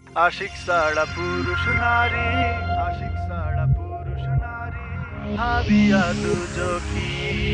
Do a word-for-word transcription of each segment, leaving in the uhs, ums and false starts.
আশিক ছাড়া পুরুষ নারী, আশিক ছাড়া পুরুষ নারী, ভাবিয়া দুজকি।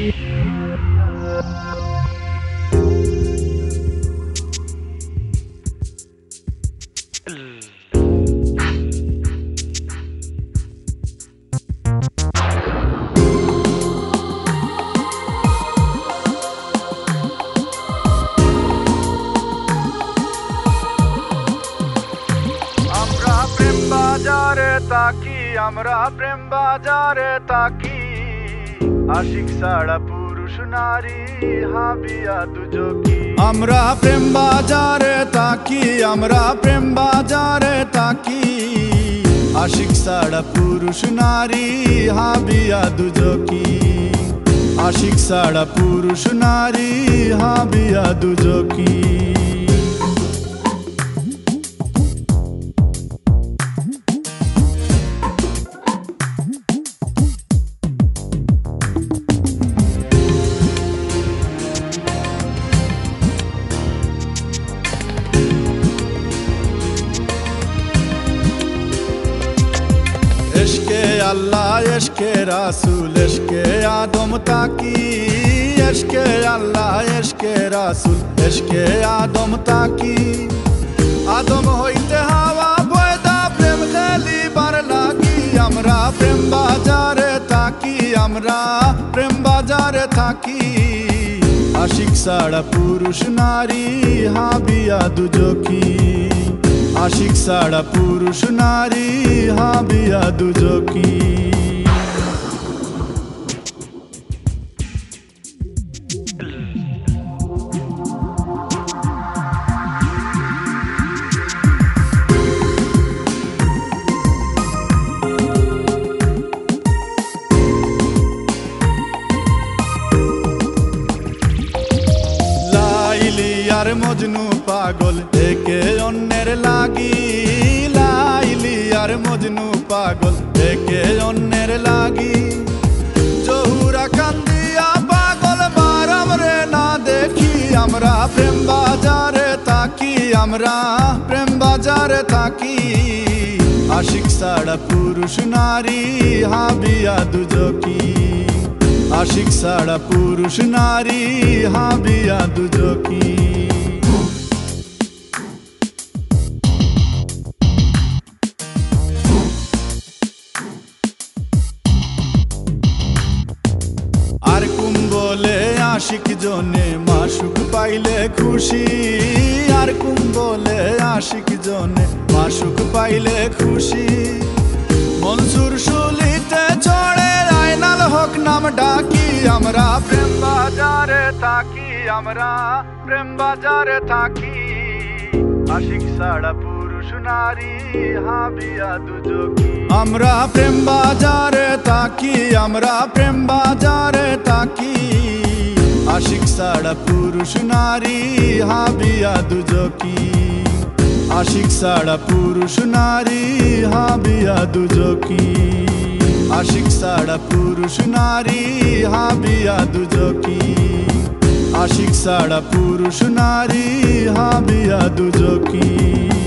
বাজারে তাকি আমরা প্রেম বাজারে তাকি, আশিক ছাড়া পুরুষ নারী হাবিয়া দুজকি। আমরা প্রেম বাজারে তাকি আমরা প্রেম বাজারে তাকি, আশিক ছাড়া পুরুষ নারী হাবিয়া দুজকি। আশিক ছাড়া পুরুষ নারী হাবিয়া দুজকি। इश्के अल्लाह इश्के रसूल इश्के आदम ताकी, इश्के अल्लाह इश्के रसूल इश्के आदम ताकी। आदम হইতে হাওয়া পয়দা প্রেম খেলিবার লাগি, আমরা প্রেম বাজারে থাকি আমরা প্রেম বাজারে থাকি। আশিক ছাড়া পুরুষ নারী হাবিয়া দুজকি। আশিক ছাড়া পুরুষ নারী হাবিয়া দুজকি। লাইলি আর মজনু পাগল একে অন্যের লাগি, লাইলি আর মজনু পাগল একে অন্যের লাগি। জহুরা কান্দিয়া পাগল বারাম রে না দেখি, আমরা প্রেম বাজারে থাকি আমরা প্রেম বাজারে থাকি। আশিক ছাড়া পুরুষ নারী হাবিয়া দুজকি। আশিক ছাড়া পুরুষ নারী হাবিয়া দুজকি। আর কুম বলে আশিক জনে মাসুক পাইলে খুশি, আর কুম বলে আশিক জনে মাসুক পাইলে খুশি। মনসুর শুলিতে চড়ে আইনাল হক নাম ডাকি, আমরা প্রেম বাজারে থাকি আমরা প্রেম বাজারে থাকি। আশিক ছাড়া পুরুষ নারী হাবিয়া দুজকি। আমরা প্রেম বাজারে থাকি আমরা প্রেম বাজারে থাকি। আশিক ছাড়া পুরুষ নারী হাবিয়া দুজকি। আশিক ছাড়া পুরুষ নারী হাবিয়া দুজকি। আশিক ছাড়া পুরুষ নারী হাবিয়া দুজকি। আশিক ছাড়া পুরুষ নারী হাবিয়া দুজকি।